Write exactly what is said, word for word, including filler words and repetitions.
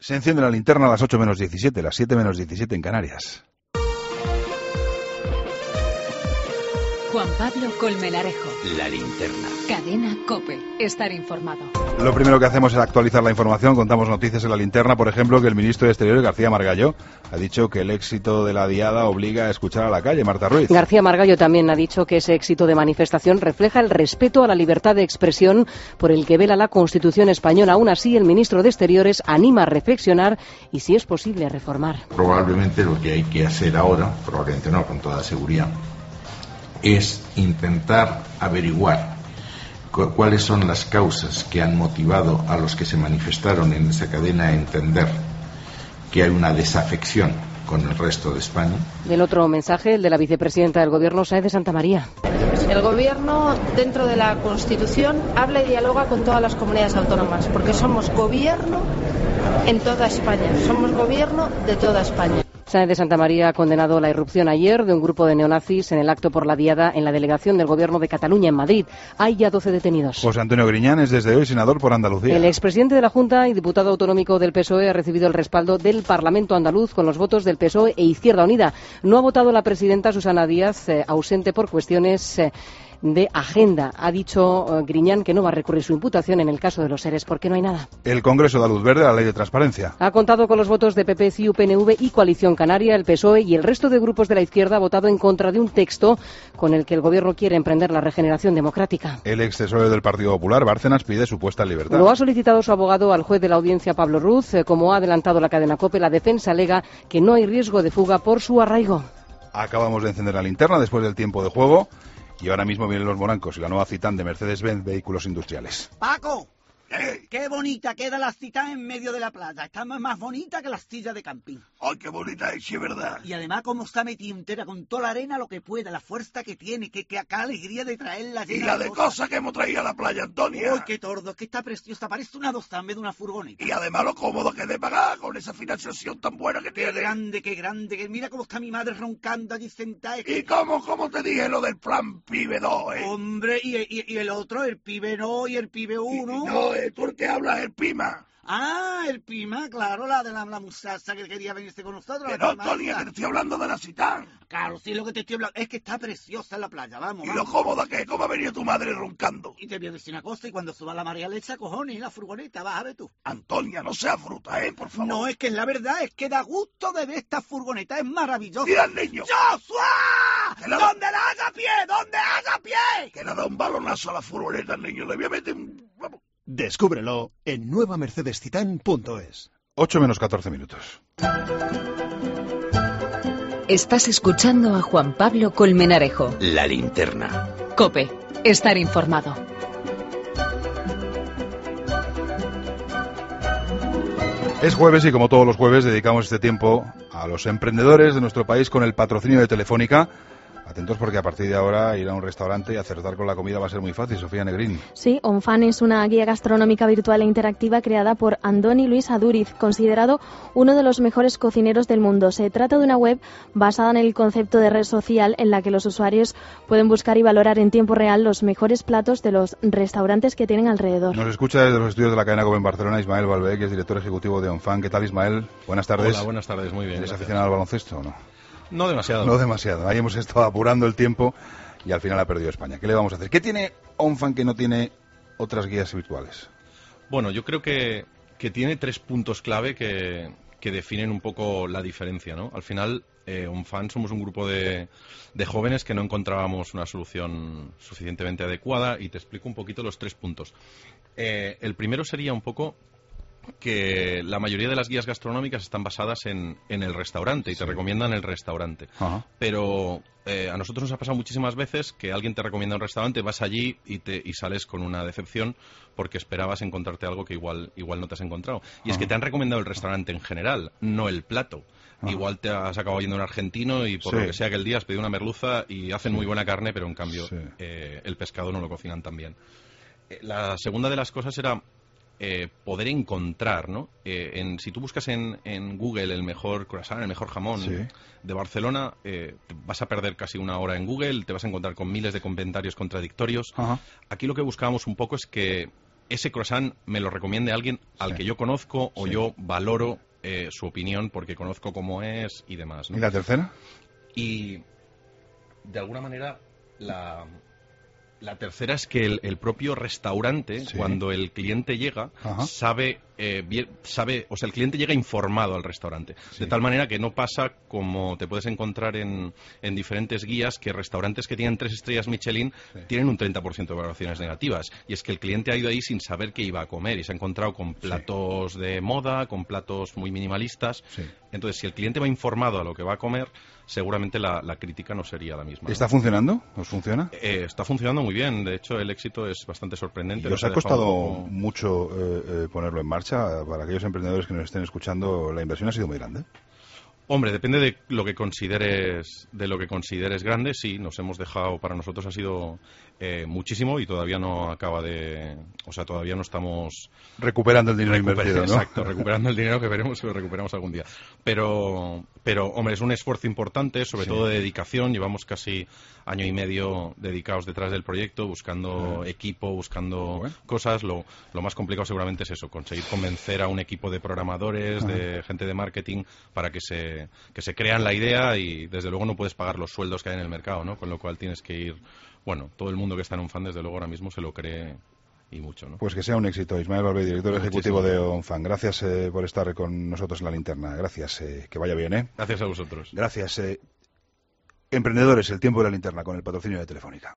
Se enciende la linterna a las ocho menos diecisiete, las siete menos diecisiete en Canarias. Juan Pablo Colmenarejo. La linterna. Cadena COPE. Estar informado. Lo primero que hacemos es actualizar la información. Contamos noticias en la linterna, por ejemplo, que el ministro de Exteriores, García Margallo, ha dicho que el éxito de la diada obliga a escuchar a la calle. Marta Ruiz. García Margallo también ha dicho que ese éxito de manifestación refleja el respeto a la libertad de expresión por el que vela la Constitución española. Aún así, el ministro de Exteriores anima a reflexionar y, si es posible, a reformar. Probablemente lo que hay que hacer ahora, probablemente no, con toda seguridad, es intentar averiguar cu- cuáles son las causas que han motivado a los que se manifestaron en esa cadena a entender que hay una desafección con el resto de España. El otro mensaje, el de la vicepresidenta del Gobierno, Sáenz de Santamaría. El Gobierno, dentro de la Constitución, habla y dialoga con todas las comunidades autónomas, porque somos Gobierno en toda España, somos Gobierno de toda España. Sáenz de Santamaría ha condenado la irrupción ayer de un grupo de neonazis en el acto por la diada en la delegación del Gobierno de Cataluña en Madrid. Hay ya doce detenidos. José Antonio Griñán es desde hoy senador por Andalucía. El expresidente de la Junta y diputado autonómico del P S O E ha recibido el respaldo del Parlamento andaluz con los votos del P S O E e Izquierda Unida. No ha votado la presidenta Susana Díaz, eh, ausente por cuestiones eh, de agenda. Ha dicho uh, Griñán que no va a recurrir su imputación en el caso de los ERES porque no hay nada. El Congreso da luz verde a la Ley de Transparencia. Ha contado con los votos de P P, C I U, P N V y Coalición Canaria. El P S O E y el resto de grupos de la izquierda ha votado en contra de un texto con el que el Gobierno quiere emprender la regeneración democrática. El ex tesorero del Partido Popular, Bárcenas, pide su puesta en libertad. Lo ha solicitado su abogado al juez de la audiencia, Pablo Ruz. Eh, como ha adelantado la cadena COPE, la defensa alega que no hay riesgo de fuga por su arraigo. Acabamos de encender la linterna después del tiempo de juego. Y ahora mismo vienen los morancos y la nueva Citan de Mercedes-Benz Vehículos Industriales. ¡Paco! ¿Qué? ¡Qué bonita queda la Citan en medio de la playa! Está más, más bonita que las sillas de camping. ¡Ay, qué bonita es, sí, es verdad! Y además, como está metida entera con toda la arena, lo que pueda, la fuerza que tiene, que, que acá alegría de traerla llena Y la de cosas. cosas que hemos traído a la playa, Antonia. ¡Uy, qué tordo! Es que está preciosa, parece una doza en vez de una furgoneta. Y además lo cómodo que es de pagar con esa financiación tan buena que ¡Qué tiene! grande, qué grande! Que mira cómo está mi madre roncando allí sentada. Es que... ¿Y cómo, cómo te dije lo del plan Pibe dos, eh? Hombre, y, y, y el otro, el Pibe no y el Pibe uno. Y, no, eh, tú el que hablas el Pima. Ah, el Pima, claro, la de la, la muchacha que quería venirse con nosotros. Que la no, Pima Antonia, esa. que te estoy hablando de la Citan. Claro, sí, lo que te estoy hablando es que está preciosa en la playa, vamos, Y vamos. lo cómoda que es, como ha venido tu madre roncando. Y te voy a decir una cosa, y cuando suba la marea le echa cojones, la furgoneta, vas a ver tú. Antonia, no seas fruta, eh, por favor. No, es que la verdad es que da gusto de ver esta furgoneta, es maravillosa. ¡Mira al niño! ¡Joshua! Que la- ¿Dónde la haga pie? ¿Dónde haga pie? Que le da un balonazo a la furgoneta al niño. Le voy a meter un... Vamos. Descúbrelo en nueva mercedes citan punto es. ocho menos catorce minutos. Estás escuchando a Juan Pablo Colmenarejo. La linterna. COPE. Estar informado. Es jueves y como todos los jueves dedicamos este tiempo a los emprendedores de nuestro país con el patrocinio de Telefónica. Atentos porque a partir de ahora ir a un restaurante y acertar con la comida va a ser muy fácil. Sofía Negrín. Sí, OnFan es una guía gastronómica virtual e interactiva creada por Andoni Luis Aduriz, considerado uno de los mejores cocineros del mundo. Se trata de una web basada en el concepto de red social en la que los usuarios pueden buscar y valorar en tiempo real los mejores platos de los restaurantes que tienen alrededor. Nos escucha desde los estudios de la cadena COPE en Barcelona Ismael Balbé, que es director ejecutivo de OnFan. ¿Qué tal, Ismael? Buenas tardes. Hola, buenas tardes, muy bien. ¿Eres gracias. aficionado al baloncesto o no? No demasiado. No demasiado. Ahí hemos estado apurando el tiempo y al final ha perdido España. ¿Qué le vamos a hacer? ¿Qué tiene OnFan que no tiene otras guías virtuales? Bueno, yo creo que, que tiene tres puntos clave que, que definen un poco la diferencia, ¿no? Al final, eh, OnFan somos un grupo de, de jóvenes que no encontrábamos una solución suficientemente adecuada y te explico un poquito los tres puntos. Eh, el primero sería un poco que la mayoría de las guías gastronómicas están basadas en, en el restaurante y te Sí. recomiendan el restaurante. Ajá. Pero eh, a nosotros nos ha pasado muchísimas veces que alguien te recomienda un restaurante, vas allí y, te, y sales con una decepción porque esperabas encontrarte algo que igual, igual no te has encontrado. Y es Ajá. que te han recomendado el restaurante en general, no el plato. Ajá. Igual te has acabado yendo a un argentino y por Sí. lo que sea que el día has pedido una merluza y hacen Sí. muy buena carne, pero en cambio Sí. eh, el pescado no lo cocinan tan bien. Eh, la segunda de las cosas era eh, poder encontrar, ¿no? Eh, en, si tú buscas en, en Google el mejor croissant, el mejor jamón Sí. de Barcelona, eh, te vas a perder casi una hora en Google, te vas a encontrar con miles de comentarios contradictorios. Ajá. Aquí lo que buscábamos un poco es que ese croissant me lo recomiende alguien al Sí. que yo conozco o Sí. yo valoro eh, su opinión porque conozco cómo es y demás, ¿no? ¿Y la tercera? Y de alguna manera la, la tercera es que el, el propio restaurante, Sí. cuando el cliente llega, Ajá. sabe, eh, bien, sabe, o sea, el cliente llega informado al restaurante. Sí. De tal manera que no pasa como te puedes encontrar en, en diferentes guías, que restaurantes que tienen tres estrellas Michelin Sí. tienen un treinta por ciento de valoraciones negativas. Y es que el cliente ha ido ahí sin saber qué iba a comer y se ha encontrado con platos de moda, con platos muy minimalistas. Sí. Entonces, si el cliente va informado a lo que va a comer, seguramente la, la crítica no sería la misma, ¿no? ¿Está funcionando? ¿Os funciona? Eh, está funcionando muy bien. De hecho, el éxito es bastante sorprendente. ¿Y Nos os ha dejado costado un poco- mucho eh, eh, ponerlo en marcha? Para aquellos emprendedores que nos estén escuchando, la inversión ha sido muy grande. Hombre, depende de lo que consideres, de lo que consideres grande. Sí, nos hemos dejado, para nosotros ha sido eh, muchísimo y todavía no acaba de, o sea, todavía no estamos Recuperando el dinero recuper- invertido, ¿no? Exacto, recuperando el dinero que veremos si lo recuperamos algún día. Pero, pero hombre, es un esfuerzo importante, sobre Sí. todo de dedicación. Llevamos casi año y medio dedicados detrás del proyecto, buscando Ah. equipo, buscando Bueno. cosas. Lo, lo más complicado seguramente es eso, conseguir convencer a un equipo de programadores, de gente de marketing, para que se, que se crean la idea y desde luego no puedes pagar los sueldos que hay en el mercado, ¿no? Con lo cual tienes que ir, bueno, todo el mundo que está en OnFan desde luego ahora mismo se lo cree y mucho, ¿no? Pues que sea un éxito. Ismael Barbé, director Muchísimas ejecutivo de gracias. OnFan. Gracias eh, por estar con nosotros en la linterna. Gracias. eh, que vaya bien, ¿eh? Gracias a vosotros. Gracias. eh. Emprendedores, el tiempo de la linterna con el patrocinio de Telefónica.